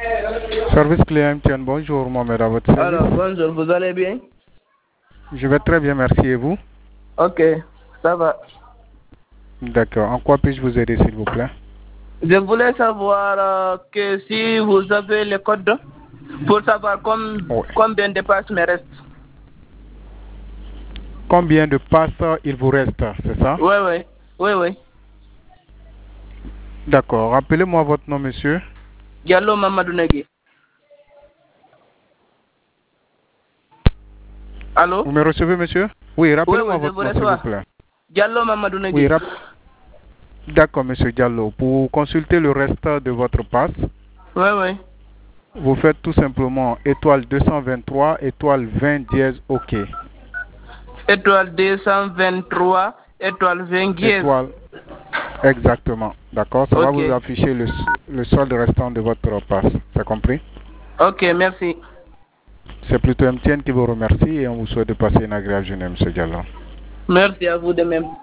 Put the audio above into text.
Service client MTN, bonjour Mohamed à votre service. Alors, bonjour, vous allez bien? Je vais très bien, merci. Et vous? Ok, ça va. D'accord. En quoi puis-je vous aider, s'il vous plaît? Je voulais savoir que si vous avez le code pour savoir combien de passes me reste. Combien de passes il vous reste, c'est ça? Oui. D'accord. Rappelez-moi votre nom, monsieur. Diallo Mamadou Negui. Allô? Vous me recevez, monsieur? Oui, rappelez-moi Oui, votre nom, s'il vous plaît. Diallo Mamadou Negui. Oui, d'accord, monsieur Diallo. Pour consulter le reste de votre passe, Oui. vous faites tout simplement étoile 223, étoile 20 dièse OK. Étoile 223, étoile 20 dièse. Étoile, exactement. D'accord, ça va Ok. vous afficher le solde restant de votre passe. C'est compris? Ok, merci. C'est plutôt MTN qui vous remercie et on vous souhaite de passer une agréable journée, monsieur Diallo. Merci à vous de même.